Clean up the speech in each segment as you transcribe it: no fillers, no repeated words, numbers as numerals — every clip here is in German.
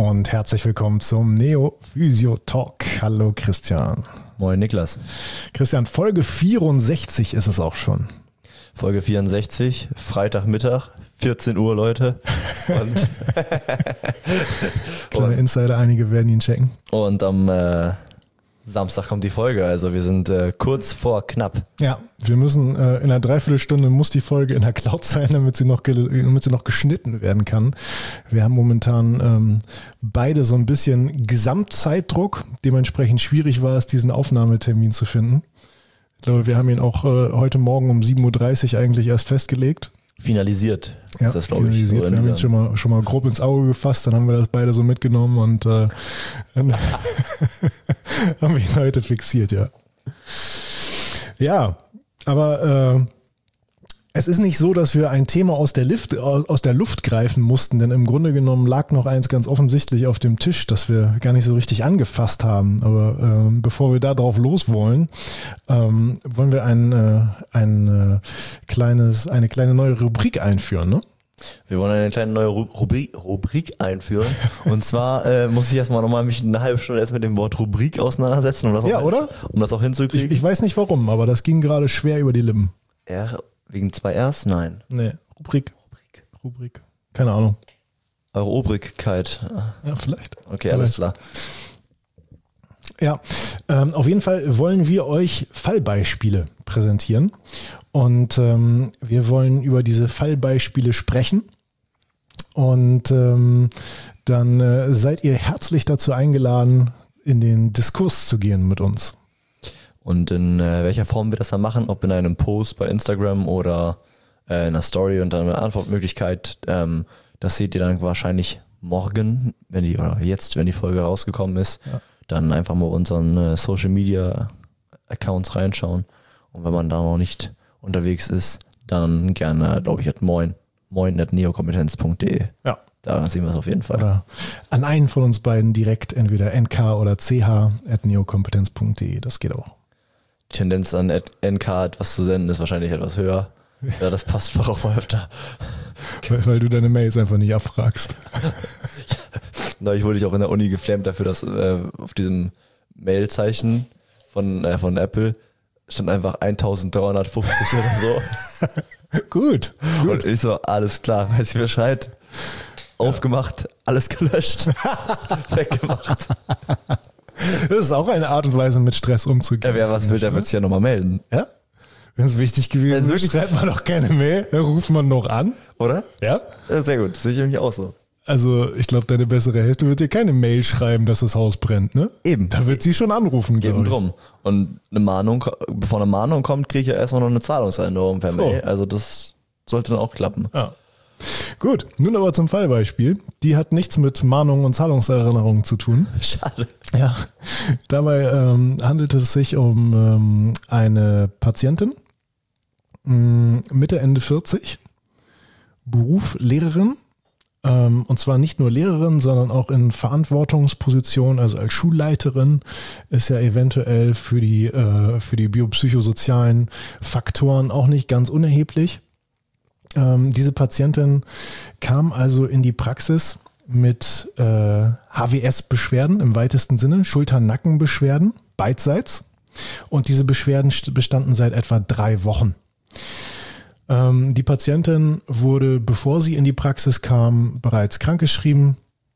und herzlich willkommen zum Neo Physio Talk. Hallo Christian. Moin Niklas. Christian, Folge 64 ist es auch schon. Folge 64, Freitagmittag, 14 Uhr, Leute. Kleine Insider, einige werden ihn checken. Und am Samstag kommt die Folge, also wir sind kurz vor knapp. Ja, wir müssen in einer Dreiviertelstunde muss die Folge in der Cloud sein, damit sie noch geschnitten werden kann. Wir haben momentan beide so ein bisschen Gesamtzeitdruck. Dementsprechend schwierig war es, diesen Aufnahmetermin zu finden. Ich glaube, wir haben ihn auch heute Morgen um 7.30 Uhr eigentlich erst festgelegt. Finalisiert ja, ist das, glaube ich. So wir haben ihn schon mal grob ins Auge gefasst, dann haben wir das beide so mitgenommen und dann haben wir ihn heute fixiert, ja. Ja, aber es ist nicht so, dass wir ein Thema aus der Luft greifen mussten, denn im Grunde genommen lag noch eins ganz offensichtlich auf dem Tisch, das wir gar nicht so richtig angefasst haben. Aber bevor wir da drauf los wollen, wollen wir eine kleine neue Rubrik einführen, ne? Wir wollen eine kleine neue Rubrik einführen. Und zwar muss ich erstmal nochmal mich eine halbe Stunde erst mit dem Wort Rubrik auseinandersetzen, um das auch hinzukriegen. Ich weiß nicht warum, aber das ging gerade schwer über die Lippen. Ja, wegen 2 Rs? Nein. Nee, Rubrik. Keine Ahnung. Eure Obrigkeit. Ja, vielleicht. Okay, alles klar. Ja, auf jeden Fall wollen wir euch Fallbeispiele präsentieren und wir wollen über diese Fallbeispiele sprechen und dann seid ihr herzlich dazu eingeladen, in den Diskurs zu gehen mit uns. Und in welcher Form wir das dann machen, ob in einem Post bei Instagram oder in einer Story und dann eine Antwortmöglichkeit, das seht ihr dann wahrscheinlich morgen, wenn die Folge rausgekommen ist. Ja. Dann einfach mal unseren Social Media Accounts reinschauen. Und wenn man da noch nicht unterwegs ist, dann gerne, glaube ich, moin@neokompetenz.de. Ja. Da sehen wir es auf jeden Fall. Oder an einen von uns beiden direkt, entweder nk oder ch@neokompetenz.de. Das geht auch. Die Tendenz an nk etwas zu senden ist wahrscheinlich etwas höher. Ja, das passt auch mal öfter. Weil du deine Mails einfach nicht abfragst. Ich wurde auch in der Uni geflammt dafür, dass auf diesem Mailzeichen von Apple stand einfach 1350 oder so. Gut. Und ich so, alles klar, weiß ich Bescheid. Aufgemacht, alles gelöscht, weggemacht. Das ist auch eine Art und Weise, mit Stress umzugehen. Ja, wer was will, der wird sich ja nochmal melden. Ja? Wenn es wichtig gewesen ist, schreibt man doch keine Mail, dann ruft man noch an. Oder? Ja? Sehr gut, das sehe ich nämlich auch so. Also ich glaube, deine bessere Hälfte wird dir keine Mail schreiben, dass das Haus brennt, ne? Eben. Da wird sie schon anrufen, glaube ich. Eben drum. Und bevor eine Mahnung kommt, kriege ich ja erstmal noch eine Zahlungserinnerung per Mail. Also das sollte dann auch klappen. Ja. Gut, nun aber zum Fallbeispiel. Die hat nichts mit Mahnungen und Zahlungserinnerungen zu tun. Schade. Ja, dabei handelt es sich um eine Patientin, Mitte, Ende 40, Beruf Lehrerin, und zwar nicht nur Lehrerin, sondern auch in Verantwortungsposition, also als Schulleiterin, ist ja eventuell für die biopsychosozialen Faktoren auch nicht ganz unerheblich. Diese Patientin kam also in die Praxis mit HWS-Beschwerden im weitesten Sinne, Schulter-Nacken-Beschwerden, beidseits. Und diese Beschwerden bestanden seit etwa 3 Wochen. Die Patientin wurde, bevor sie in die Praxis kam, bereits krankgeschrieben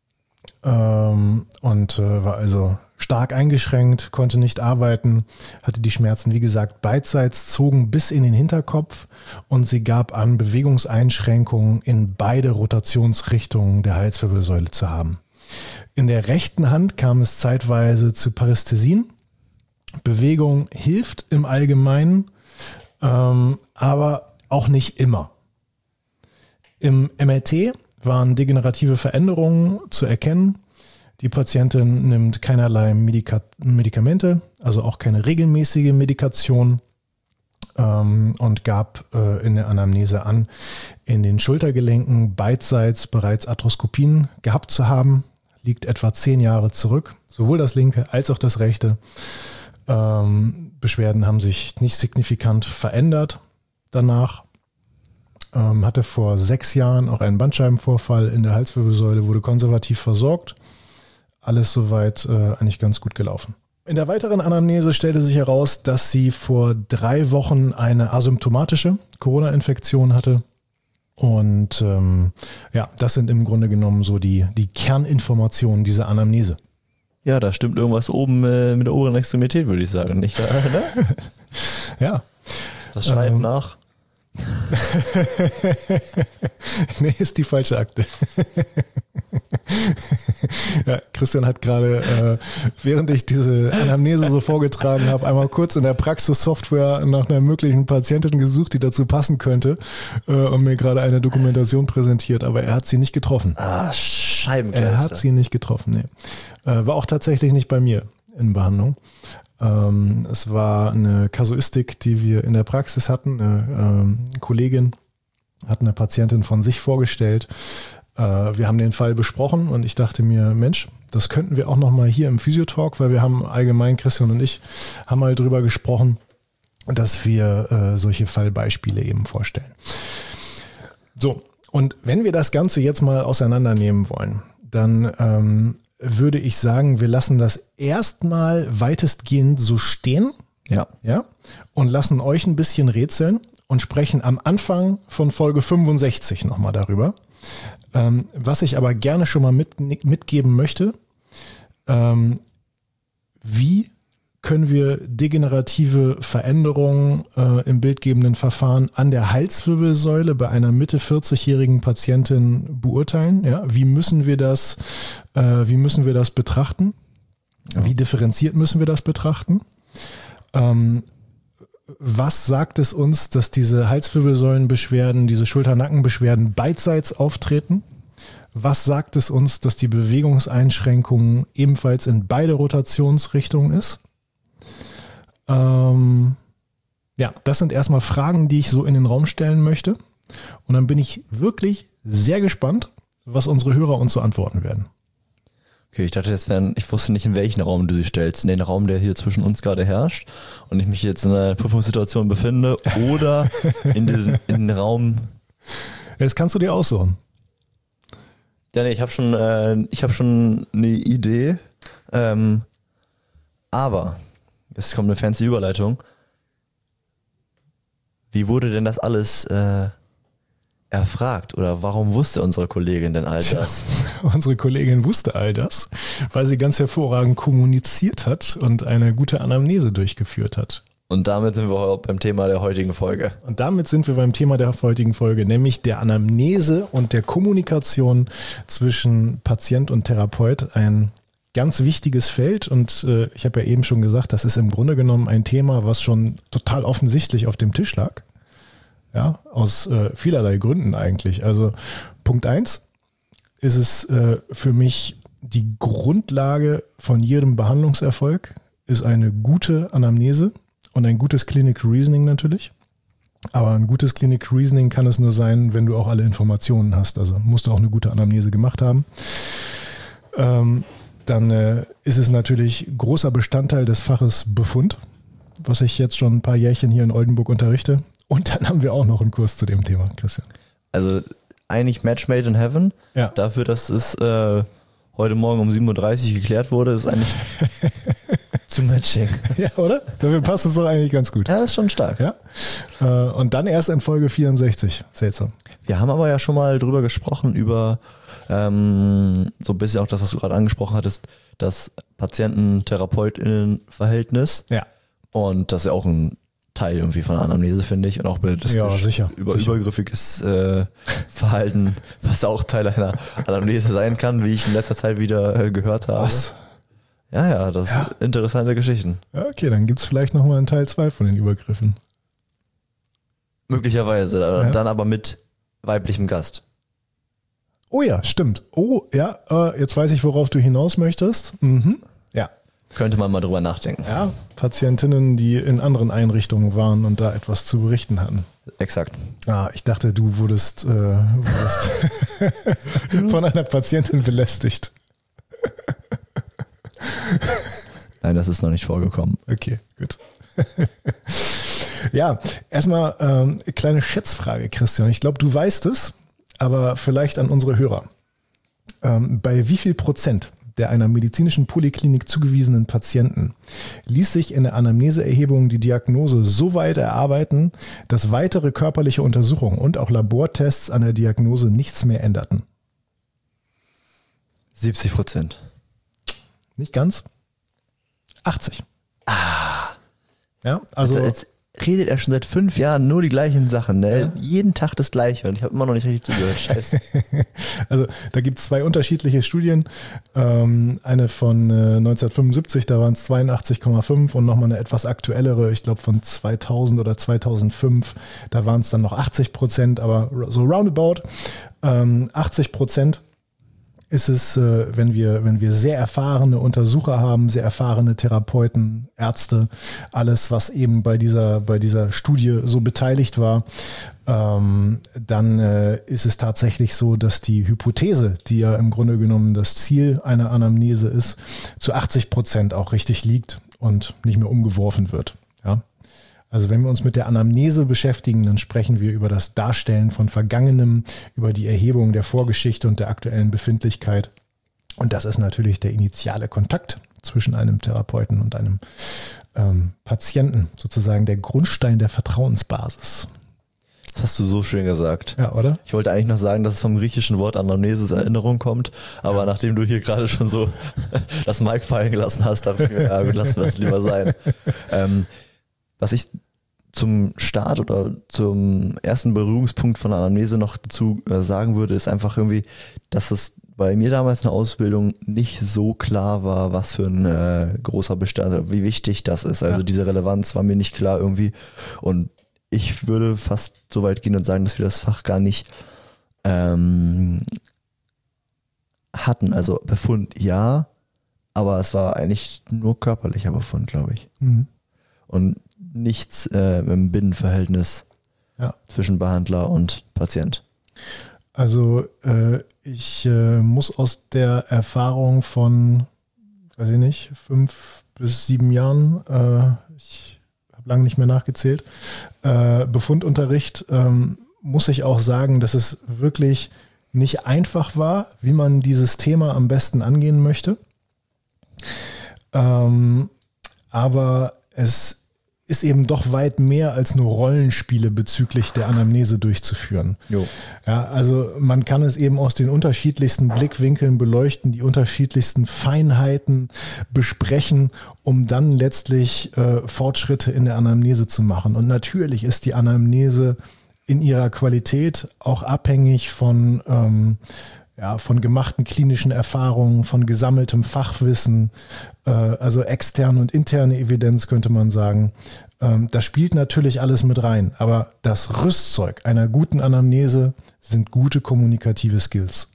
und war also stark eingeschränkt, konnte nicht arbeiten, hatte die Schmerzen, wie gesagt, beidseits, zogen bis in den Hinterkopf und sie gab an, Bewegungseinschränkungen in beide Rotationsrichtungen der Halswirbelsäule zu haben. In der rechten Hand kam es zeitweise zu Parästhesien. Bewegung hilft im Allgemeinen, aber auch nicht immer. Im MRT waren degenerative Veränderungen zu erkennen. Die Patientin nimmt keinerlei Medikamente, also auch keine regelmäßige Medikation, und gab in der Anamnese an, in den Schultergelenken beidseits bereits Arthroskopien gehabt zu haben. Liegt etwa 10 Jahre zurück, sowohl das linke als auch das rechte. Beschwerden haben sich nicht signifikant verändert danach. Hatte vor 6 Jahren auch einen Bandscheibenvorfall in der Halswirbelsäule, wurde konservativ versorgt. alles soweit eigentlich ganz gut gelaufen. In der weiteren Anamnese stellte sich heraus, dass sie vor 3 Wochen eine asymptomatische Corona-Infektion hatte. Und das sind im Grunde genommen so die Kerninformationen dieser Anamnese. Ja, da stimmt irgendwas oben mit der oberen Extremität, würde ich sagen. Nicht da, ne? Ja. Das Schreiben nach. Nee, ist die falsche Akte. Ja, Christian hat gerade, während ich diese Anamnese so vorgetragen habe, einmal kurz in der Praxissoftware nach einer möglichen Patientin gesucht, die dazu passen könnte, und mir gerade eine Dokumentation präsentiert, aber er hat sie nicht getroffen. Scheibenkleister. Er hat sie nicht getroffen, nee. War auch tatsächlich nicht bei mir in Behandlung. Es war eine Kasuistik, die wir in der Praxis hatten. Eine Kollegin hat eine Patientin von sich vorgestellt. Wir haben den Fall besprochen und ich dachte mir, Mensch, das könnten wir auch nochmal hier im Physiotalk, weil wir haben allgemein, Christian und ich, haben mal drüber gesprochen, dass wir solche Fallbeispiele eben vorstellen. So, und wenn wir das Ganze jetzt mal auseinandernehmen wollen, dann würde ich sagen, wir lassen das erstmal weitestgehend so stehen. Ja. Und lassen euch ein bisschen rätseln und sprechen am Anfang von Folge 65 nochmal darüber. Was ich aber gerne schon mal mitgeben möchte, wie können wir degenerative Veränderungen im bildgebenden Verfahren an der Halswirbelsäule bei einer Mitte 40-jährigen Patientin beurteilen? Ja, wie müssen wir das betrachten? Ja. Wie differenziert müssen wir das betrachten? Was sagt es uns, dass diese Halswirbelsäulenbeschwerden, diese Schulter-Nackenbeschwerden beidseits auftreten? Was sagt es uns, dass die Bewegungseinschränkung ebenfalls in beide Rotationsrichtungen ist? Das sind erstmal Fragen, die ich so in den Raum stellen möchte. Und dann bin ich wirklich sehr gespannt, was unsere Hörer uns so antworten werden. Okay, ich dachte, ich wusste nicht, in welchen Raum du sie stellst. In den Raum, der hier zwischen uns gerade herrscht und ich mich jetzt in einer Prüfungssituation befinde oder in den Raum. Das kannst du dir aussuchen. Ja, nee, ich habe schon eine Idee. Aber, jetzt kommt eine fancy Überleitung. Wie wurde denn das alles erfragt oder warum wusste unsere Kollegin denn all das? Unsere Kollegin wusste all das, weil sie ganz hervorragend kommuniziert hat und eine gute Anamnese durchgeführt hat. Und damit sind wir beim Thema der heutigen Folge. Nämlich der Anamnese und der Kommunikation zwischen Patient und Therapeut. Ein ganz wichtiges Feld und ich habe ja eben schon gesagt, das ist im Grunde genommen ein Thema, was schon total offensichtlich auf dem Tisch lag. Ja, aus vielerlei Gründen eigentlich. Also Punkt 1 ist es für mich die Grundlage von jedem Behandlungserfolg, ist eine gute Anamnese und ein gutes Clinical Reasoning natürlich. Aber ein gutes Clinical Reasoning kann es nur sein, wenn du auch alle Informationen hast. Also musst du auch eine gute Anamnese gemacht haben. Dann ist es natürlich großer Bestandteil des Faches Befund, was ich jetzt schon ein paar Jährchen hier in Oldenburg unterrichte. Und dann haben wir auch noch einen Kurs zu dem Thema, Christian. Also eigentlich Match made in heaven. Ja. Dafür, dass es heute Morgen um 7.30 Uhr geklärt wurde, ist eigentlich zu Matching. Ja, oder? Dafür passt es doch eigentlich ganz gut. Ja, ist schon stark. Ja. Und dann erst in Folge 64. Seltsam. Wir haben aber ja schon mal drüber gesprochen, über so ein bisschen auch das, was du gerade angesprochen hattest, das Patienten-TherapeutInnen-Verhältnis. Ja. Und das ist ja auch ein Teil irgendwie von der Anamnese, finde ich. Und auch übergriffiges Verhalten, was auch Teil einer Anamnese sein kann, wie ich in letzter Zeit wieder gehört habe. Was? Ja, das sind interessante Geschichten. Ja, okay, dann gibt es vielleicht nochmal einen Teil 2 von den Übergriffen. Möglicherweise. Ja. Dann aber mit weiblichem Gast. Oh ja, stimmt. Oh ja, jetzt weiß ich, worauf du hinaus möchtest. Mhm. Ja. Könnte man mal drüber nachdenken. Ja, Patientinnen, die in anderen Einrichtungen waren und da etwas zu berichten hatten. Exakt. Ich dachte, du wurdest von einer Patientin belästigt. Nein, das ist noch nicht vorgekommen. Okay, gut. Ja, erstmal kleine Schätzfrage, Christian. Ich glaube, du weißt es, aber vielleicht an unsere Hörer. Bei wie viel Prozent der einer medizinischen Poliklinik zugewiesenen Patienten ließ sich in der Anamneseerhebung die Diagnose so weit erarbeiten, dass weitere körperliche Untersuchungen und auch Labortests an der Diagnose nichts mehr änderten. 70%. Nicht ganz. 80. Ja, also Jetzt redet er schon seit 5 Jahren nur die gleichen Sachen. Ne? Ja. Jeden Tag das Gleiche und ich habe immer noch nicht richtig zugehört. Scheiße. Also da gibt es 2 unterschiedliche Studien. Eine von 1975, da waren es 82,5 und nochmal eine etwas aktuellere, ich glaube von 2000 oder 2005, da waren es dann noch 80%, aber so roundabout 80%. Ist es, wenn wir sehr erfahrene Untersucher haben, sehr erfahrene Therapeuten, Ärzte, alles, was eben bei dieser Studie so beteiligt war, dann ist es tatsächlich so, dass die Hypothese, die ja im Grunde genommen das Ziel einer Anamnese ist, zu 80% auch richtig liegt und nicht mehr umgeworfen wird. Ja? Also wenn wir uns mit der Anamnese beschäftigen, dann sprechen wir über das Darstellen von Vergangenem, über die Erhebung der Vorgeschichte und der aktuellen Befindlichkeit. Und das ist natürlich der initiale Kontakt zwischen einem Therapeuten und einem Patienten, sozusagen der Grundstein der Vertrauensbasis. Das hast du so schön gesagt. Ja, oder? Ich wollte eigentlich noch sagen, dass es vom griechischen Wort Anamnesis Erinnerung kommt, aber ja. Nachdem du hier gerade schon so das Mic fallen gelassen hast, dachte ich mir, ja, lassen wir das lieber sein. Was ich zum Start oder zum ersten Berührungspunkt von der Anamnese noch dazu sagen würde, ist einfach irgendwie, dass es bei mir damals in der Ausbildung nicht so klar war, was für ein großer Bestandteil, wie wichtig das ist. Also diese Relevanz war mir nicht klar irgendwie. Und ich würde fast so weit gehen und sagen, dass wir das Fach gar nicht hatten. Also Befund ja, aber es war eigentlich nur körperlicher Befund, glaube ich. Mhm. Und nichts im Binnenverhältnis zwischen Behandler und Patient. Also ich muss aus der Erfahrung von, weiß ich nicht, 5 bis 7 Jahren, ich habe lange nicht mehr nachgezählt, Befundunterricht, muss ich auch sagen, dass es wirklich nicht einfach war, wie man dieses Thema am besten angehen möchte. Aber es ist eben doch weit mehr als nur Rollenspiele bezüglich der Anamnese durchzuführen. Jo. Ja, also man kann es eben aus den unterschiedlichsten Blickwinkeln beleuchten, die unterschiedlichsten Feinheiten besprechen, um dann letztlich Fortschritte in der Anamnese zu machen. Und natürlich ist die Anamnese in ihrer Qualität auch abhängig von gemachten klinischen Erfahrungen, von gesammeltem Fachwissen, also externe und interne Evidenz könnte man sagen. Das spielt natürlich alles mit rein, aber das Rüstzeug einer guten Anamnese sind gute kommunikative Skills.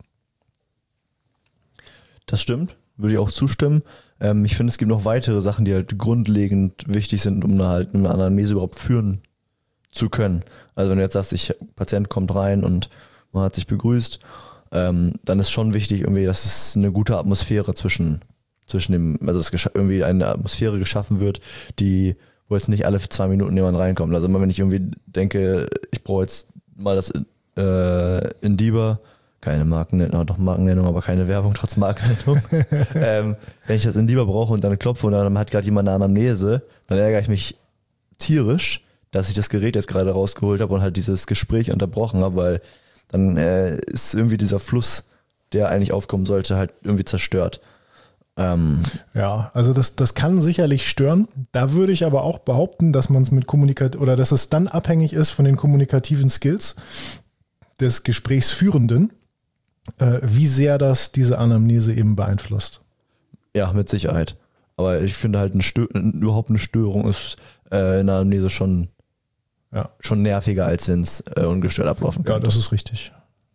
Das stimmt, würde ich auch zustimmen. Ich finde, es gibt noch weitere Sachen, die halt grundlegend wichtig sind, um halt eine Anamnese überhaupt führen zu können. Also wenn du jetzt sagst, Patient kommt rein und man hat sich begrüßt, dann ist schon wichtig irgendwie, dass es eine gute Atmosphäre zwischen dem, also dass irgendwie eine Atmosphäre geschaffen wird, wo jetzt nicht alle 2 Minuten jemand reinkommt. Also immer wenn ich irgendwie denke, ich brauche jetzt mal das Indiba, keine Markennennung, doch Markennennung, aber keine Werbung trotz Markennennung. Wenn ich das Indiba brauche und dann klopfe und dann hat gerade jemand eine Anamnese, dann ärgere ich mich tierisch, dass ich das Gerät jetzt gerade rausgeholt habe und halt dieses Gespräch unterbrochen habe, weil dann ist irgendwie dieser Fluss, der eigentlich aufkommen sollte, halt irgendwie zerstört. Ja, also das kann sicherlich stören. Da würde ich aber auch behaupten, dass man es oder dass es dann abhängig ist von den kommunikativen Skills des Gesprächsführenden, wie sehr das diese Anamnese eben beeinflusst. Ja, mit Sicherheit. Aber ich finde halt überhaupt eine Störung ist in der Anamnese schon nerviger, als wenn es ungestört ablaufen kann. Ja, das ist richtig.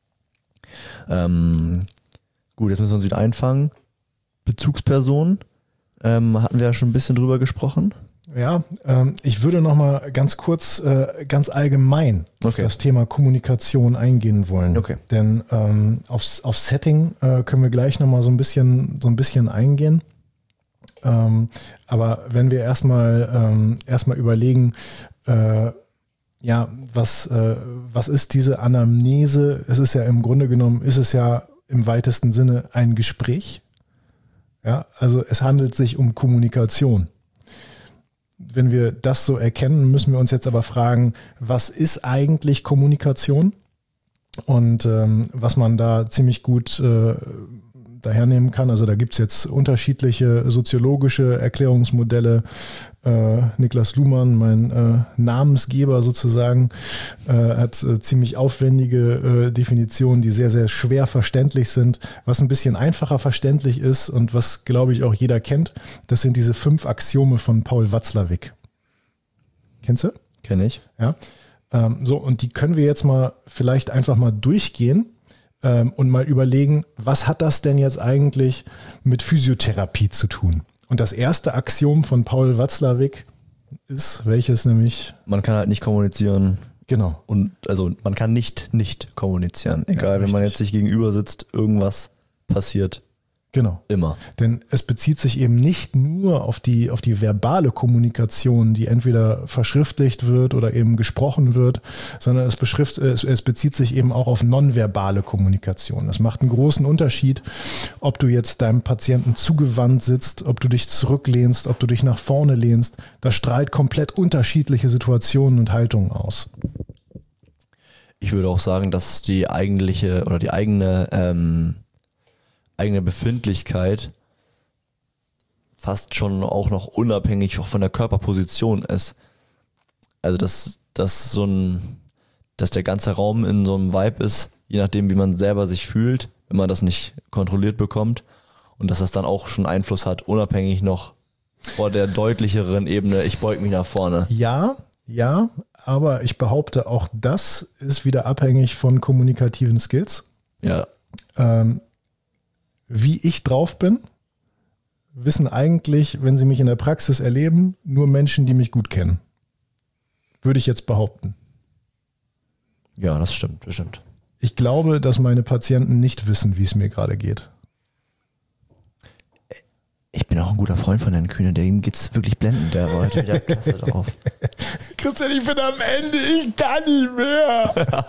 Gut, jetzt müssen wir uns wieder einfangen. Bezugsperson, hatten wir ja schon ein bisschen drüber gesprochen. Ja, ich würde nochmal ganz kurz, ganz allgemein auf das Thema Kommunikation eingehen wollen. Okay. Denn auf Setting können wir gleich nochmal so ein bisschen eingehen. Aber wenn wir erstmal überlegen, was ist diese Anamnese? Es ist ja im Grunde genommen, im weitesten Sinne ein Gespräch. Ja, also es handelt sich um Kommunikation. Wenn wir das so erkennen, müssen wir uns jetzt aber fragen, was ist eigentlich Kommunikation? Und was man da ziemlich gut dahernehmen kann, also da gibt es jetzt unterschiedliche soziologische Erklärungsmodelle. Niklas Luhmann, mein Namensgeber sozusagen, hat ziemlich aufwendige Definitionen, die sehr, sehr schwer verständlich sind. Was ein bisschen einfacher verständlich ist und was, glaube ich, auch jeder kennt, das sind diese 5 Axiome von Paul Watzlawick. Kennst du? Kenn ich. Ja. So, und die können wir jetzt mal vielleicht einfach mal durchgehen und mal überlegen, was hat das denn jetzt eigentlich mit Physiotherapie zu tun? Und das erste Axiom von Paul Watzlawick ist, welches nämlich? Man kann halt nicht kommunizieren. Genau. Und also man kann nicht kommunizieren. Egal, wenn man jetzt sich gegenüber sitzt, irgendwas passiert. Genau. Immer. Denn es bezieht sich eben nicht nur auf die verbale Kommunikation, die entweder verschriftlicht wird oder eben gesprochen wird, sondern es bezieht sich eben auch auf nonverbale Kommunikation. Das macht einen großen Unterschied, ob du jetzt deinem Patienten zugewandt sitzt, ob du dich zurücklehnst, ob du dich nach vorne lehnst. Das strahlt komplett unterschiedliche Situationen und Haltungen aus. Ich würde auch sagen, dass die eigentliche oder die eigene Befindlichkeit fast schon auch noch unabhängig von der Körperposition ist. Also dass der ganze Raum in so einem Vibe ist, je nachdem wie man selber sich fühlt, wenn man das nicht kontrolliert bekommt, und dass das dann auch schon Einfluss hat, unabhängig noch vor der deutlicheren Ebene, ich beug mich nach vorne. Ja, aber ich behaupte, auch das ist wieder abhängig von kommunikativen Skills. Ja. Wie ich drauf bin, wissen eigentlich, wenn sie mich in der Praxis erleben, nur Menschen, die mich gut kennen. Würde ich jetzt behaupten. Ja, das stimmt, bestimmt. Ich glaube, dass meine Patienten nicht wissen, wie es mir gerade geht. Ich bin auch ein guter Freund von Herrn Kühne, dem geht's wirklich blendend, der war heute wieder klasse drauf. Christian, ich bin am Ende, ich kann nicht mehr.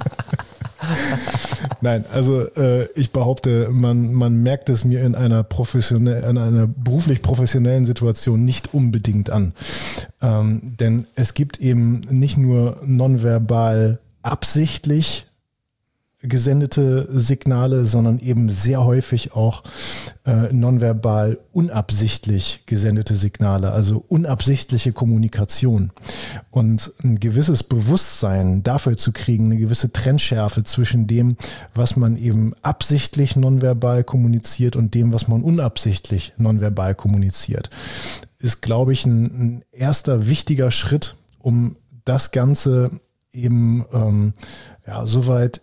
Nein, also ich behaupte, man merkt es mir in einer beruflich professionellen Situation nicht unbedingt an. Denn es gibt eben nicht nur nonverbal absichtlich gesendete Signale, sondern eben sehr häufig auch nonverbal unabsichtlich gesendete Signale, also unabsichtliche Kommunikation. Und ein gewisses Bewusstsein dafür zu kriegen, eine gewisse Trennschärfe zwischen dem, was man eben absichtlich nonverbal kommuniziert und dem, was man unabsichtlich nonverbal kommuniziert, ist, glaube ich, ein erster wichtiger Schritt, um das Ganze eben soweit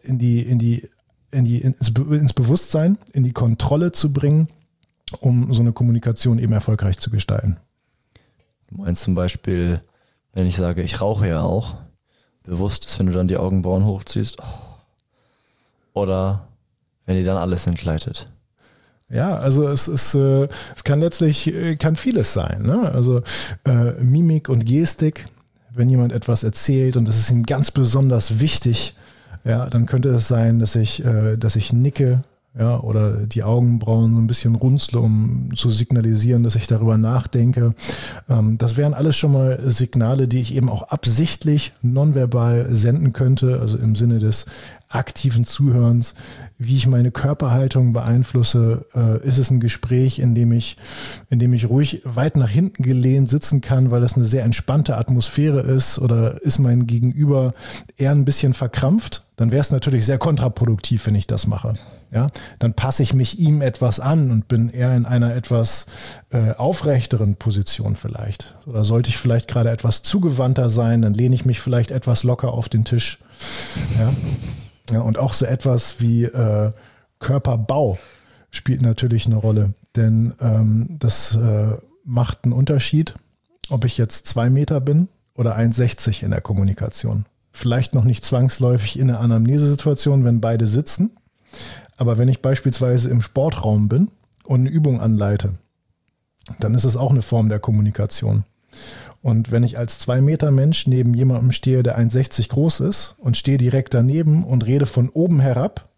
ins Bewusstsein, in die Kontrolle zu bringen, um so eine Kommunikation eben erfolgreich zu gestalten. Du meinst zum Beispiel, wenn ich sage, ich rauche ja auch, bewusst ist, wenn du dann die Augenbrauen hochziehst, oder wenn dir dann alles entgleitet. Ja, also es kann letztlich vieles sein, ne? Also Mimik und Gestik, wenn jemand etwas erzählt und das ist ihm ganz besonders wichtig, ja, dann könnte es sein, dass ich nicke, ja, oder die Augenbrauen so ein bisschen runzle, um zu signalisieren, dass ich darüber nachdenke. Das wären alles schon mal Signale, die ich eben auch absichtlich nonverbal senden könnte, also im Sinne des aktiven Zuhörens, wie ich meine Körperhaltung beeinflusse. Ist es ein Gespräch, in dem ich ruhig weit nach hinten gelehnt sitzen kann, weil das eine sehr entspannte Atmosphäre ist, oder ist mein Gegenüber eher ein bisschen verkrampft? Dann wäre es natürlich sehr kontraproduktiv, wenn ich das mache. Ja, dann passe ich mich ihm etwas an und bin eher in einer etwas aufrechteren Position vielleicht. Oder sollte ich vielleicht gerade etwas zugewandter sein, dann lehne ich mich vielleicht etwas locker auf den Tisch. Ja, und auch so etwas wie Körperbau spielt natürlich eine Rolle, denn das macht einen Unterschied, ob ich jetzt 2 Meter bin oder 1,60 in der Kommunikation. Vielleicht noch nicht zwangsläufig in einer Anamnesesituation, wenn beide sitzen. Aber wenn ich beispielsweise im Sportraum bin und eine Übung anleite, dann ist es auch eine Form der Kommunikation. Und wenn ich als 2 Meter Mensch neben jemandem stehe, der 1,60 groß ist und stehe direkt daneben und rede von oben herab,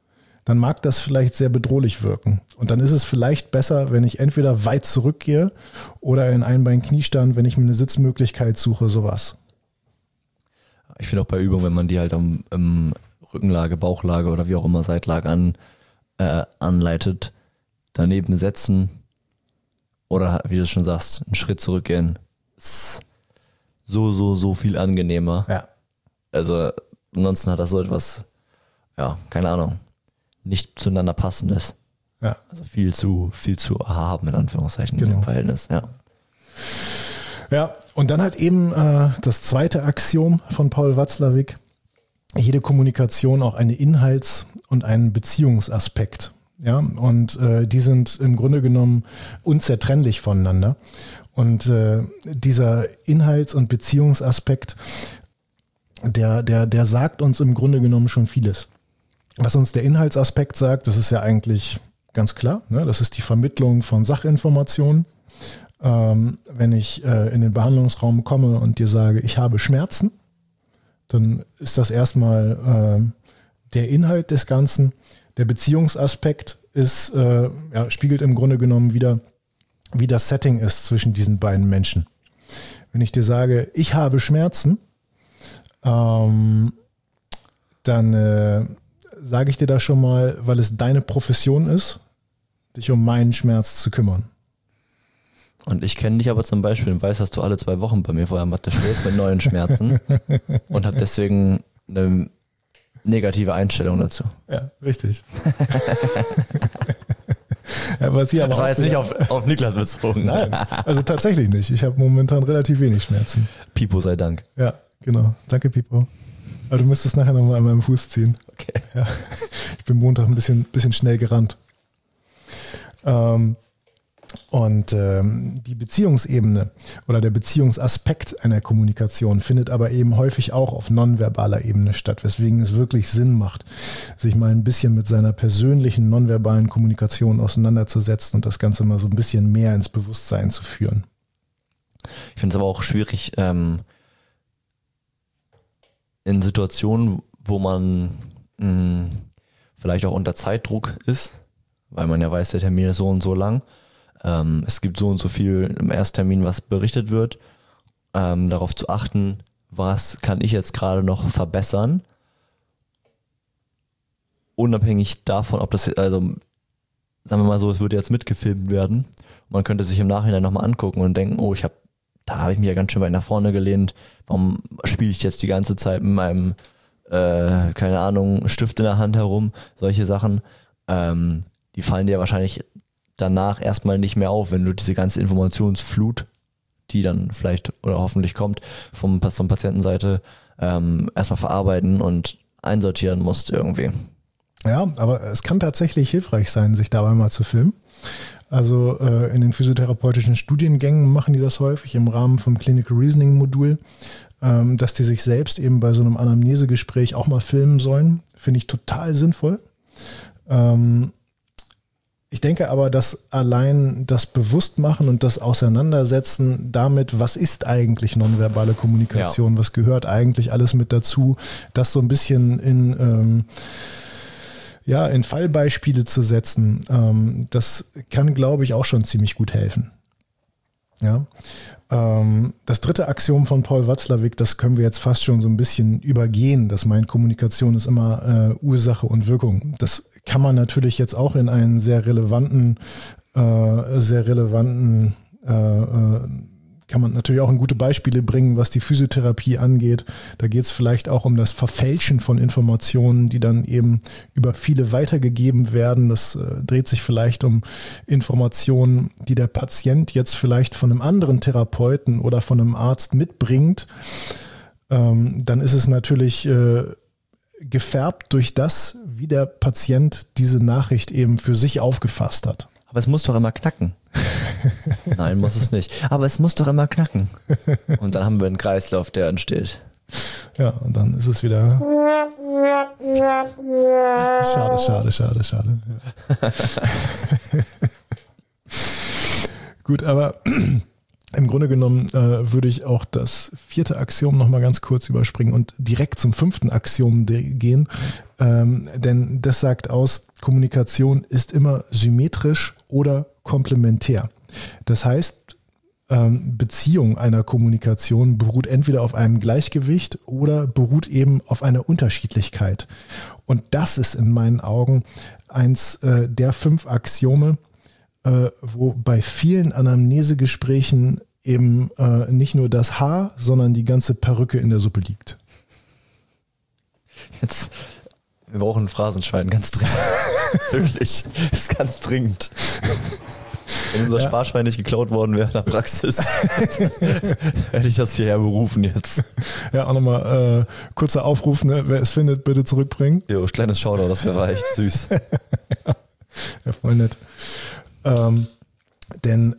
dann mag das vielleicht sehr bedrohlich wirken. Und dann ist es vielleicht besser, wenn ich entweder weit zurückgehe oder in Einbein-Kniestand, wenn ich mir eine Sitzmöglichkeit suche, sowas. Ich finde auch bei Übungen, wenn man die halt im Rückenlage, Bauchlage oder wie auch immer Seitlage anleitet, daneben setzen oder wie du schon sagst, einen Schritt zurückgehen, ist so viel angenehmer. Ja. Also ansonsten hat das so etwas, ja, keine Ahnung, nicht zueinander passendes. Ja. Also viel zu erhaben, in Anführungszeichen, Genau. im Verhältnis, ja. Ja, und dann halt eben das zweite Axiom von Paul Watzlawick: jede Kommunikation auch eine Inhalts- und einen Beziehungsaspekt. Ja, und die sind im Grunde genommen unzertrennlich voneinander. Und dieser Inhalts- und Beziehungsaspekt, der sagt uns im Grunde genommen schon vieles. Was uns der Inhaltsaspekt sagt, das ist ja eigentlich ganz klar, ne? Das ist die Vermittlung von Sachinformationen. Wenn ich in den Behandlungsraum komme und dir sage, ich habe Schmerzen, dann ist das erstmal der Inhalt des Ganzen. Der Beziehungsaspekt ist, spiegelt im Grunde genommen wieder, wie das Setting ist zwischen diesen beiden Menschen. Wenn ich dir sage, ich habe Schmerzen, dann sage ich dir das schon mal, weil es deine Profession ist, dich um meinen Schmerz zu kümmern. Und ich kenne dich aber zum Beispiel und weiß, dass du alle 2 Wochen bei mir vorher Mathe stehst mit neuen Schmerzen und habe deswegen eine negative Einstellung dazu. Ja, richtig. Ja, was hier aber Das war jetzt wieder, nicht auf Niklas bezogen. Nein, also tatsächlich nicht. Ich habe momentan relativ wenig Schmerzen. Pipo sei Dank. Ja, genau. Danke, Pipo. Aber du müsstest nachher nochmal an meinem Fuß ziehen. Okay. Ja. Ich bin Montag ein bisschen schnell gerannt. Die Beziehungsebene oder der Beziehungsaspekt einer Kommunikation findet aber eben häufig auch auf nonverbaler Ebene statt, weswegen es wirklich Sinn macht, sich mal ein bisschen mit seiner persönlichen nonverbalen Kommunikation auseinanderzusetzen und das Ganze mal so ein bisschen mehr ins Bewusstsein zu führen. Ich finde es aber auch schwierig, in Situationen, wo man vielleicht auch unter Zeitdruck ist, weil man ja weiß, der Termin ist so und so lang. Es gibt so und so viel im Ersttermin, was berichtet wird. Darauf zu achten, was kann ich jetzt gerade noch verbessern. Unabhängig davon, ob das, also sagen wir mal so, es würde jetzt mitgefilmt werden. Man könnte sich im Nachhinein nochmal angucken und denken, oh, da habe ich mich ja ganz schön weit nach vorne gelehnt. Warum spiele ich jetzt die ganze Zeit mit meinem, keine Ahnung, Stift in der Hand herum? Solche Sachen, die fallen dir wahrscheinlich danach erstmal nicht mehr auf, wenn du diese ganze Informationsflut, die dann vielleicht oder hoffentlich kommt, von Patientenseite erstmal verarbeiten und einsortieren musst irgendwie. Ja, aber es kann tatsächlich hilfreich sein, sich dabei mal zu filmen. Also in den physiotherapeutischen Studiengängen machen die das häufig im Rahmen vom Clinical Reasoning Modul, dass die sich selbst eben bei so einem Anamnesegespräch auch mal filmen sollen. Finde ich total sinnvoll. Ich denke aber, dass allein das Bewusstmachen und das Auseinandersetzen damit, was ist eigentlich nonverbale Kommunikation, was gehört eigentlich alles mit dazu, das so ein bisschen in Fallbeispiele zu setzen, das kann, glaube ich, auch schon ziemlich gut helfen. Ja. Das dritte Axiom von Paul Watzlawick, das können wir jetzt fast schon so ein bisschen übergehen, dass meint, Kommunikation ist immer Ursache und Wirkung. Das kann man natürlich jetzt auch in einen sehr relevanten, kann man natürlich auch in gute Beispiele bringen, was die Physiotherapie angeht. Da geht es vielleicht auch um das Verfälschen von Informationen, die dann eben über viele weitergegeben werden. Das dreht sich vielleicht um Informationen, die der Patient jetzt vielleicht von einem anderen Therapeuten oder von einem Arzt mitbringt. Dann ist es natürlich gefärbt durch das, wie der Patient diese Nachricht eben für sich aufgefasst hat. Aber es muss doch immer knacken. Nein, muss es nicht. Aber es muss doch immer knacken. Und dann haben wir einen Kreislauf, der entsteht. Ja, und dann ist es wieder... Schade. Ja. Gut, aber Im Grunde genommen würde ich auch das 4. Axiom nochmal ganz kurz überspringen und direkt zum 5. Axiom gehen, denn das sagt aus, Kommunikation ist immer symmetrisch oder komplementär. Das heißt, Beziehung einer Kommunikation beruht entweder auf einem Gleichgewicht oder beruht eben auf einer Unterschiedlichkeit. Und das ist in meinen Augen eins der 5 Axiome, wo bei vielen Anamnesegesprächen eben nicht nur das Haar, sondern die ganze Perücke in der Suppe liegt. Jetzt, wir brauchen ein Phrasenschwein, ganz dringend. Wirklich, ist ganz dringend. Wenn unser Sparschwein nicht geklaut worden wäre in der Praxis, hätte ich das hierher berufen jetzt. Ja, auch nochmal kurzer Aufruf, ne? Wer es findet, bitte zurückbringen. Jo, kleines Shoutout, das wäre echt süß. Ja, voll nett. Denn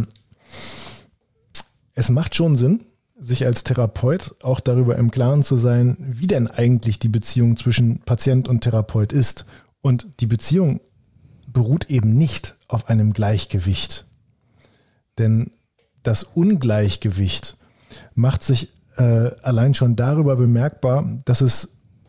es macht schon Sinn, sich als Therapeut auch darüber im Klaren zu sein, wie denn eigentlich die Beziehung zwischen Patient und Therapeut ist. Und die Beziehung beruht eben nicht auf einem Gleichgewicht. Denn das Ungleichgewicht macht sich allein schon darüber bemerkbar, dass es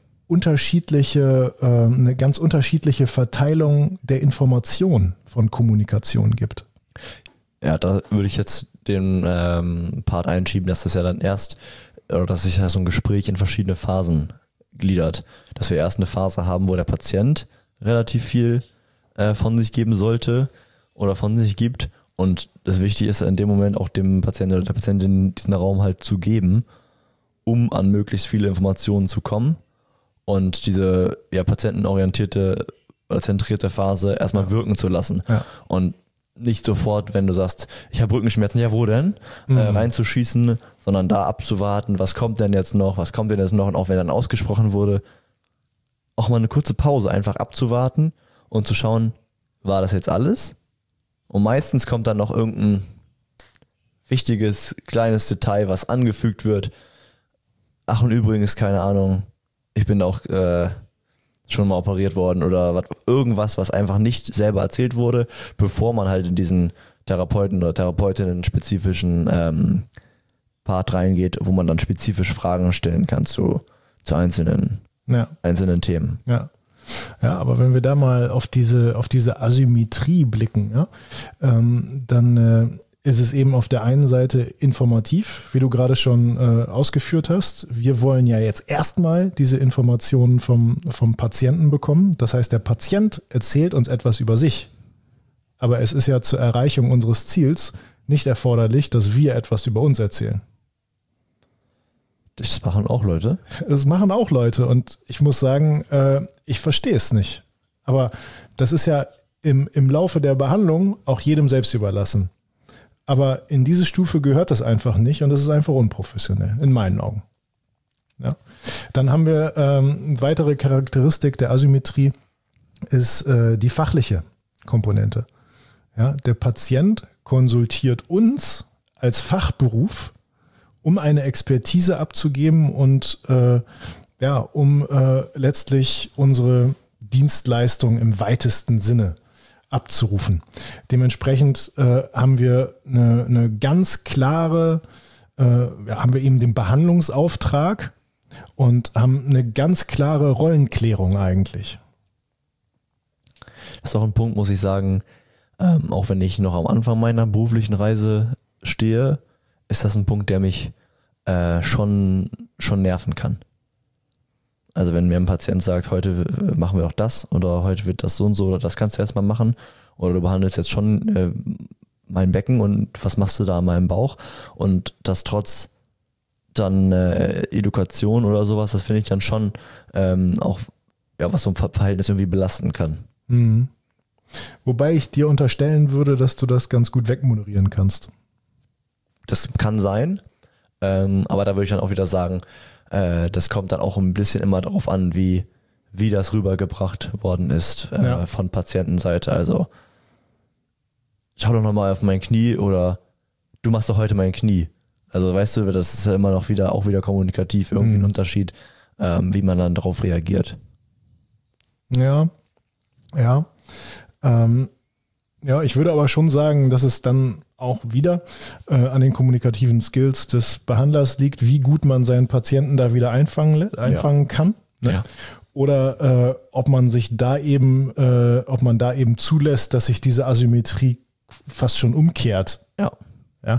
eine ganz unterschiedliche Verteilung der Information von Kommunikation gibt. Ja, da würde ich jetzt den Part einschieben, dass das ja dann dass sich ja so ein Gespräch in verschiedene Phasen gliedert. Dass wir erst eine Phase haben, wo der Patient relativ viel von sich geben sollte oder von sich gibt. Und das Wichtige ist in dem Moment auch dem Patienten oder der Patientin diesen Raum halt zu geben, um an möglichst viele Informationen zu kommen. Und diese patientenorientierte oder zentrierte Phase erstmal wirken zu lassen. Ja. Und nicht sofort, wenn du sagst, ich habe Rückenschmerzen, ja wo denn? Reinzuschießen, sondern da abzuwarten, was kommt denn jetzt noch, und auch wenn dann ausgesprochen wurde, auch mal eine kurze Pause einfach abzuwarten und zu schauen, war das jetzt alles? Und meistens kommt dann noch irgendein wichtiges, kleines Detail, was angefügt wird. Ach und übrigens, keine Ahnung, ich bin auch schon mal operiert worden oder irgendwas, was einfach nicht selber erzählt wurde, bevor man halt in diesen Therapeuten oder Therapeutinnen spezifischen Part reingeht, wo man dann spezifisch Fragen stellen kann zu einzelnen Themen. Ja. Ja, aber wenn wir da mal auf diese Asymmetrie blicken, ja, dann ist es eben auf der einen Seite informativ, wie du gerade schon ausgeführt hast. Wir wollen ja jetzt erstmal diese Informationen vom Patienten bekommen. Das heißt, der Patient erzählt uns etwas über sich. Aber es ist ja zur Erreichung unseres Ziels nicht erforderlich, dass wir etwas über uns erzählen. Das machen auch Leute. Das machen auch Leute und ich muss sagen, ich verstehe es nicht. Aber das ist ja im Laufe der Behandlung auch jedem selbst überlassen. Aber in diese Stufe gehört das einfach nicht und das ist einfach unprofessionell, in meinen Augen. Ja. Dann haben wir eine weitere Charakteristik der Asymmetrie, ist die fachliche Komponente. Ja, der Patient konsultiert uns als Fachberuf, um eine Expertise abzugeben und um letztlich unsere Dienstleistung im weitesten Sinne abzurufen. Dementsprechend haben wir eine ganz klare, haben wir eben den Behandlungsauftrag und haben eine ganz klare Rollenklärung eigentlich. Das ist auch ein Punkt, muss ich sagen, auch wenn ich noch am Anfang meiner beruflichen Reise stehe, ist das ein Punkt, der mich schon nerven kann. Also wenn mir ein Patient sagt, heute machen wir auch das oder heute wird das so und so oder das kannst du jetzt mal machen oder du behandelst jetzt schon mein Becken und was machst du da an meinem Bauch und das trotz dann Edukation oder sowas, das finde ich dann schon auch, was so ein Verhältnis irgendwie belasten kann. Mhm. Wobei ich dir unterstellen würde, dass du das ganz gut wegmoderieren kannst. Das kann sein, aber da würde ich dann auch wieder sagen, das kommt dann auch ein bisschen immer darauf an, wie das rübergebracht worden ist von Patientenseite. Also schau doch nochmal auf mein Knie oder du machst doch heute mein Knie. Also weißt du, das ist ja immer noch wieder kommunikativ irgendwie ein Unterschied, wie man dann darauf reagiert. Ja. Ich würde aber schon sagen, dass es dann auch wieder an den kommunikativen Skills des Behandlers liegt, wie gut man seinen Patienten da wieder einfangen kann. Ne? Ja. Oder ob man da eben zulässt, dass sich diese Asymmetrie fast schon umkehrt. Ja. Ja.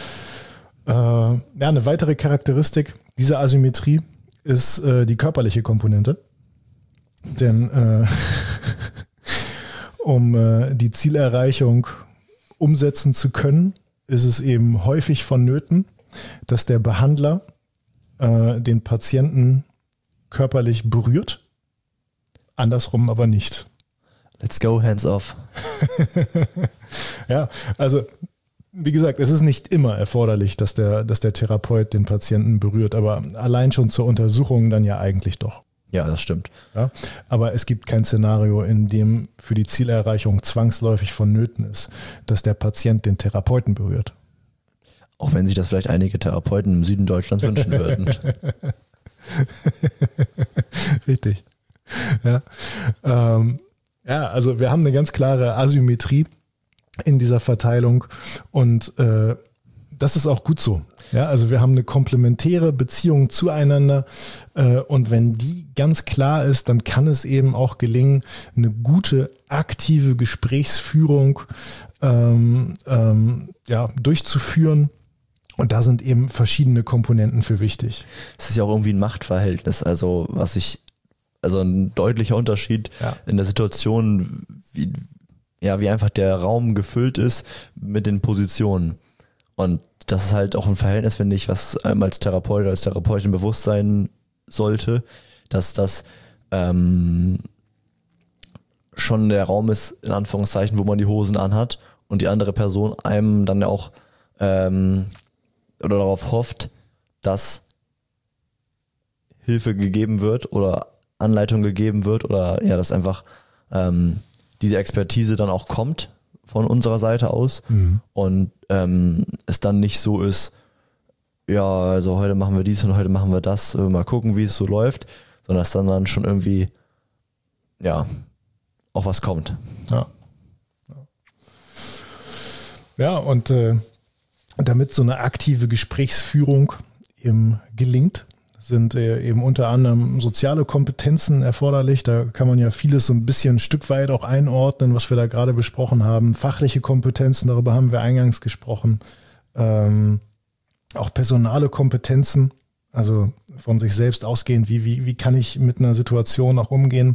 Eine weitere Charakteristik dieser Asymmetrie ist die körperliche Komponente. Denn um die Zielerreichung umsetzen zu können, ist es eben häufig vonnöten, dass der Behandler den Patienten körperlich berührt, andersrum aber nicht. Let's go, hands off. Ja, also wie gesagt, es ist nicht immer erforderlich, dass der Therapeut den Patienten berührt, aber allein schon zur Untersuchung dann ja eigentlich doch. Ja, das stimmt. Ja, aber es gibt kein Szenario, in dem für die Zielerreichung zwangsläufig vonnöten ist, dass der Patient den Therapeuten berührt. Auch wenn sich das vielleicht einige Therapeuten im Süden Deutschlands wünschen würden. Richtig. Ja. Also wir haben eine ganz klare Asymmetrie in dieser Verteilung und das ist auch gut so. Ja, also wir haben eine komplementäre Beziehung zueinander und wenn die ganz klar ist, dann kann es eben auch gelingen, eine gute aktive Gesprächsführung durchzuführen. Und da sind eben verschiedene Komponenten für wichtig. Es ist ja auch irgendwie ein Machtverhältnis, also ein deutlicher Unterschied in der Situation, wie einfach der Raum gefüllt ist mit den Positionen. Und das ist halt auch ein Verhältnis, finde ich, was einem als Therapeut oder als Therapeutin bewusst sein sollte, dass das schon der Raum ist, in Anführungszeichen, wo man die Hosen anhat und die andere Person einem dann ja auch oder darauf hofft, dass Hilfe gegeben wird oder Anleitung gegeben wird oder dass einfach diese Expertise dann auch kommt von unserer Seite aus und es dann nicht so ist, also heute machen wir dies und heute machen wir das, mal gucken, wie es so läuft, sondern dass dann schon irgendwie auch was kommt. Ja, und damit so eine aktive Gesprächsführung eben gelingt, sind eben unter anderem soziale Kompetenzen erforderlich. Da kann man ja vieles so ein bisschen ein Stück weit auch einordnen, was wir da gerade besprochen haben. Fachliche Kompetenzen, darüber haben wir eingangs gesprochen. Auch personale Kompetenzen, also von sich selbst ausgehend, wie kann ich mit einer Situation auch umgehen.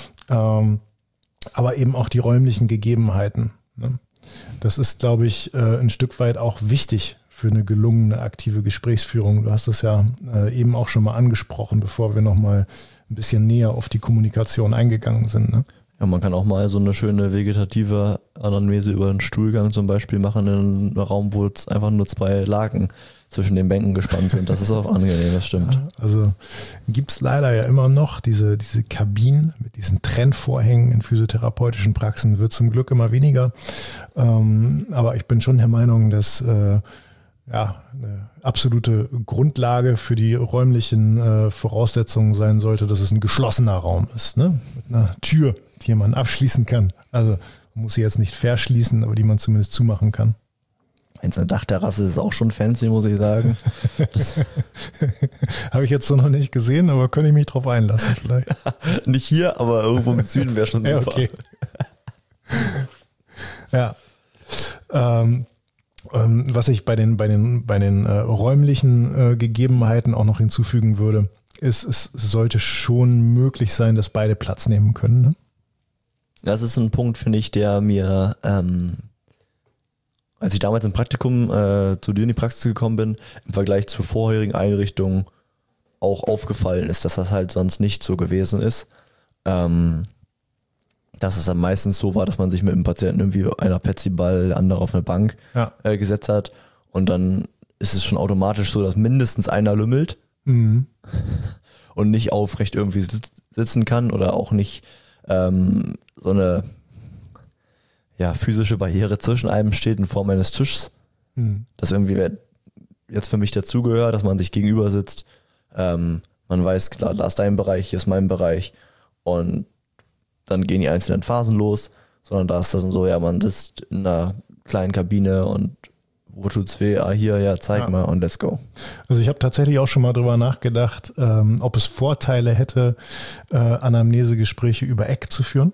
Aber eben auch die räumlichen Gegebenheiten. Ne? Das ist, glaube ich, ein Stück weit auch wichtig für eine gelungene aktive Gesprächsführung. Du hast es ja eben auch schon mal angesprochen, bevor wir nochmal ein bisschen näher auf die Kommunikation eingegangen sind. Ne? Ja, man kann auch mal so eine schöne vegetative Anamnese über einen Stuhlgang zum Beispiel machen in einem Raum, wo es einfach nur 2 Laken zwischen den Bänken gespannt sind. Das ist auch angenehm, das stimmt. Ja, also gibt es leider ja immer noch diese Kabinen mit diesen Trennvorhängen in physiotherapeutischen Praxen, wird zum Glück immer weniger. Aber ich bin schon der Meinung, dass eine absolute Grundlage für die räumlichen Voraussetzungen sein sollte, dass es ein geschlossener Raum ist, ne? Mit einer Tür, die man abschließen kann. Also man muss sie jetzt nicht verschließen, aber die man zumindest zumachen kann. Wenn es eine Dachterrasse ist, auch schon fancy, muss ich sagen. Habe ich jetzt noch nicht gesehen, aber könnte ich mich drauf einlassen vielleicht. Nicht hier, aber irgendwo im Süden wäre schon super. Okay. Ja. Was ich bei den räumlichen Gegebenheiten auch noch hinzufügen würde, ist, es sollte schon möglich sein, dass beide Platz nehmen können. Ne? Das ist ein Punkt, finde ich, der mir, als ich damals im Praktikum zu dir in die Praxis gekommen bin, im Vergleich zur vorherigen Einrichtung auch aufgefallen ist, dass das halt sonst nicht so gewesen ist. Dass es dann meistens so war, dass man sich mit dem Patienten irgendwie einer Petsyball, der andere auf eine Bank gesetzt hat und dann ist es schon automatisch so, dass mindestens einer lümmelt und nicht aufrecht irgendwie sitzen kann oder auch nicht so eine physische Barriere zwischen einem steht in Form eines Tisches, das irgendwie jetzt für mich dazugehört, dass man sich gegenüber sitzt. Man weiß, klar, da ist dein Bereich, hier ist mein Bereich und dann gehen die einzelnen Phasen los, sondern da ist das so, man sitzt in einer kleinen Kabine und wo tut's weh? Hier, ja, zeig mal und let's go. Also ich habe tatsächlich auch schon mal drüber nachgedacht, ob es Vorteile hätte, Anamnesegespräche über Eck zu führen.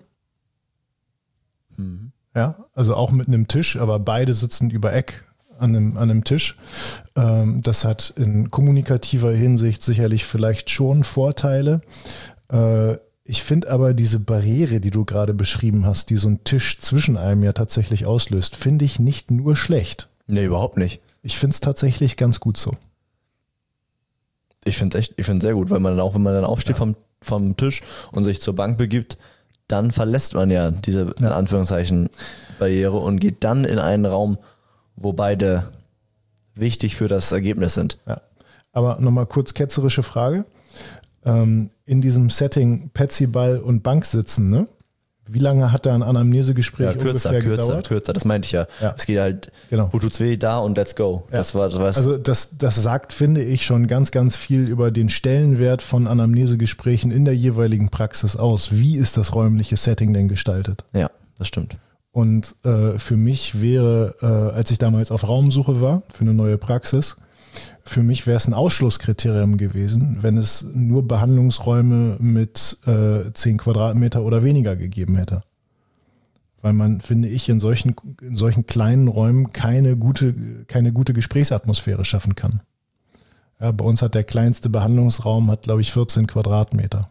Ja, also auch mit einem Tisch, aber beide sitzen über Eck an einem Tisch. Das hat in kommunikativer Hinsicht sicherlich vielleicht schon Vorteile. Ich finde aber diese Barriere, die du gerade beschrieben hast, die so ein Tisch zwischen einem ja tatsächlich auslöst, finde ich nicht nur schlecht. Nee, überhaupt nicht. Ich finde es tatsächlich ganz gut so. Ich finde es sehr gut, weil man dann auch, wenn man dann aufsteht vom Tisch und sich zur Bank begibt, dann verlässt man ja diese, in Anführungszeichen, Barriere und geht dann in einen Raum, wo beide wichtig für das Ergebnis sind. Ja. Aber nochmal kurz ketzerische Frage. In diesem Setting Petsyball und Bank sitzen, ne? Wie lange hat da ein Anamnesegespräch ungefähr gedauert? Kürzer, das meinte ich ja. Es geht halt, wo tut's weh, da und let's go. Ja. Also das sagt, finde ich, schon ganz, ganz viel über den Stellenwert von Anamnesegesprächen in der jeweiligen Praxis aus. Wie ist das räumliche Setting denn gestaltet? Ja, das stimmt. Und für mich wäre, als ich damals auf Raumsuche war für eine neue Praxis, für mich wäre es ein Ausschlusskriterium gewesen, wenn es nur Behandlungsräume mit 10 Quadratmeter oder weniger gegeben hätte. Weil man, finde ich, in solchen kleinen Räumen keine gute Gesprächsatmosphäre schaffen kann. Ja, bei uns hat der kleinste Behandlungsraum, glaube ich, 14 Quadratmeter.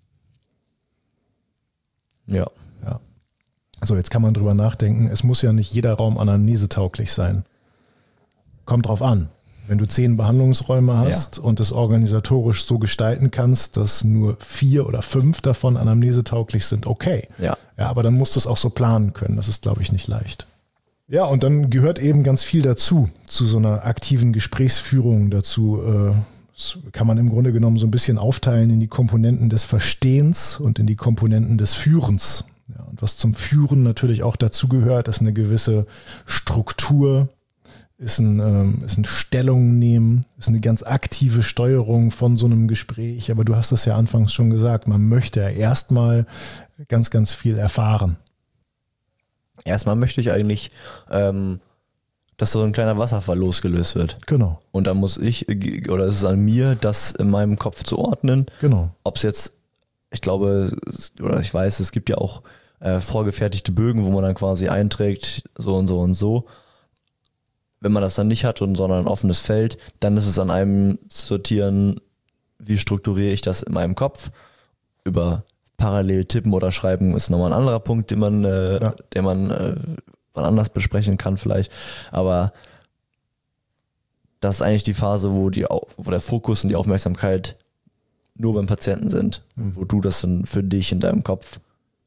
Ja. So, jetzt kann man drüber nachdenken, es muss ja nicht jeder Raum anamnesetauglich sein. Kommt drauf an. Wenn du 10 Behandlungsräume hast und es organisatorisch so gestalten kannst, dass nur 4 oder 5 davon anamnesetauglich sind, okay. Ja, aber dann musst du es auch so planen können. Das ist, glaube ich, nicht leicht. Ja, und dann gehört eben ganz viel dazu, zu so einer aktiven Gesprächsführung. Dazu kann man im Grunde genommen so ein bisschen aufteilen in die Komponenten des Verstehens und in die Komponenten des Führens. Ja, und was zum Führen natürlich auch dazu gehört, ist eine gewisse Struktur, ist ein Stellung nehmen, ist eine ganz aktive Steuerung von so einem Gespräch. Aber du hast es ja anfangs schon gesagt, man möchte ja erstmal ganz, ganz viel erfahren. Erstmal möchte ich eigentlich, dass so ein kleiner Wasserfall losgelöst wird. Genau. Und dann muss ich, oder es ist an mir, das in meinem Kopf zu ordnen. Genau. Ob es jetzt, ich glaube, oder ich weiß, es gibt ja auch vorgefertigte Bögen, wo man dann quasi einträgt, so und so und so. Wenn man das dann nicht hat, sondern ein offenes Feld, dann ist es an einem zu sortieren, wie strukturiere ich das in meinem Kopf. Über parallel tippen oder schreiben ist nochmal ein anderer Punkt, den man anders besprechen kann vielleicht. Aber das ist eigentlich die Phase, wo der Fokus und die Aufmerksamkeit nur beim Patienten sind. Wo du das dann für dich in deinem Kopf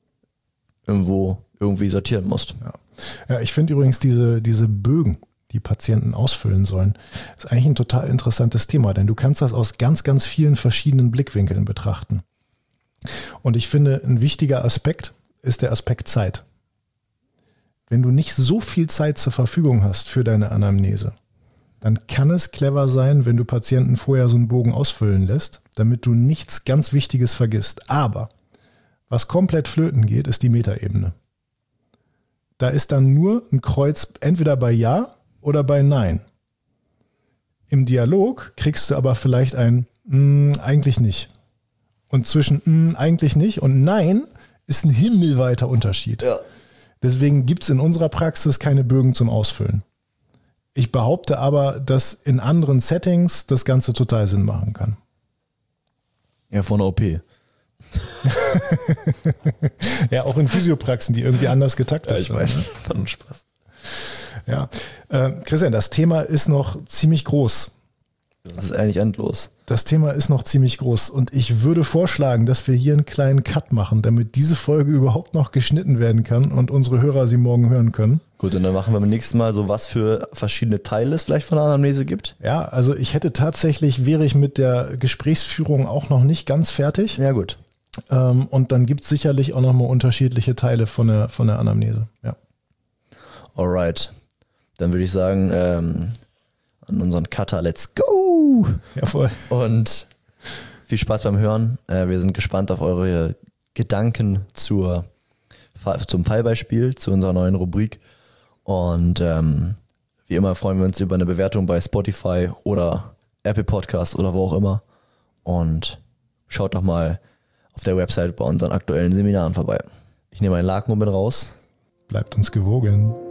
irgendwie sortieren musst. Ja, ich finde übrigens diese Bögen, die Patienten ausfüllen sollen, ist eigentlich ein total interessantes Thema, denn du kannst das aus ganz, ganz vielen verschiedenen Blickwinkeln betrachten. Und ich finde, ein wichtiger Aspekt ist der Aspekt Zeit. Wenn du nicht so viel Zeit zur Verfügung hast für deine Anamnese, dann kann es clever sein, wenn du Patienten vorher so einen Bogen ausfüllen lässt, damit du nichts ganz Wichtiges vergisst. Aber was komplett flöten geht, ist die Metaebene. Da ist dann nur ein Kreuz entweder bei Ja oder bei Nein. Im Dialog kriegst du aber vielleicht ein eigentlich nicht. Und zwischen eigentlich nicht und Nein ist ein himmelweiter Unterschied. Ja. Deswegen gibt es in unserer Praxis keine Bögen zum Ausfüllen. Ich behaupte aber, dass in anderen Settings das Ganze total Sinn machen kann. Ja, von der OP. Ja, auch in Physiopraxen, die irgendwie anders getaktet sind. Ja, ich weiß. Von Spaß. Ja, Christian, das Thema ist noch ziemlich groß. Das ist eigentlich endlos. Das Thema ist noch ziemlich groß und ich würde vorschlagen, dass wir hier einen kleinen Cut machen, damit diese Folge überhaupt noch geschnitten werden kann und unsere Hörer sie morgen hören können. Gut, und dann machen wir beim nächsten Mal so, was für verschiedene Teile es vielleicht von der Anamnese gibt. Ja, also wäre ich mit der Gesprächsführung auch noch nicht ganz fertig. Ja, gut. Und dann gibt es sicherlich auch nochmal unterschiedliche Teile von der Anamnese. Ja. Alright. Dann würde ich sagen, an unseren Cutter, let's go! Jawohl. Und viel Spaß beim Hören. Wir sind gespannt auf eure Gedanken zum Fallbeispiel, zu unserer neuen Rubrik. Und wie immer freuen wir uns über eine Bewertung bei Spotify oder Apple Podcasts oder wo auch immer. Und schaut doch mal auf der Website bei unseren aktuellen Seminaren vorbei. Ich nehme einen Laken und bin raus. Bleibt uns gewogen.